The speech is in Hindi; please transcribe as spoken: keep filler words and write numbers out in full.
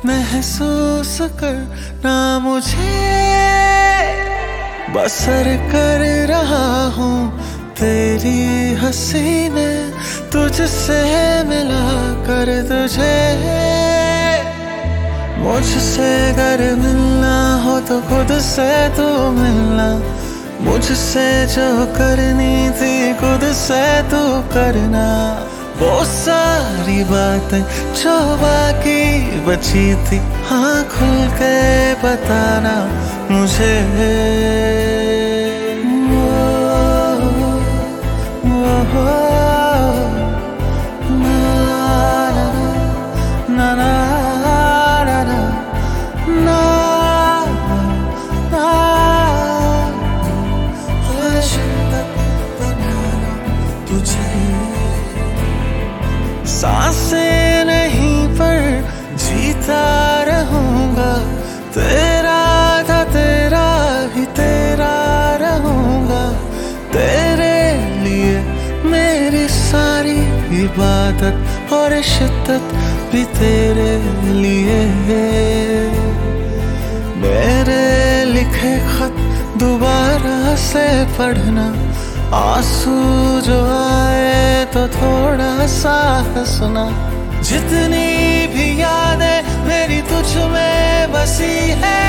महसूस करना मुझे, बसर कर रहा हूँ तेरी हंसी में, तुझसे मिला कर तुझे। मुझसे अगर मिलना हो तो खुद से तू मिलना, मुझसे जो करनी थी खुद से तू करना। वो सारी बातें जो बाकी बची थी, हाँ खुल के बताना मुझे। वो, वो, वो, ना, ना, ना, ना, ना, ना, ना, आज तक बनाना तुझे। सांसें नहीं पर जीता रहूंगा, तेरा था तेरा ही तेरा रहूंगा। तेरे लिए मेरी सारी इबादत और शिद्दत भी तेरे लिए। मेरे लिखे खत दोबारा से पढ़ना, आंसू जो आए तो थोड़ा सा हंसना। जितनी भी यादें मेरी तुझ में बसी है,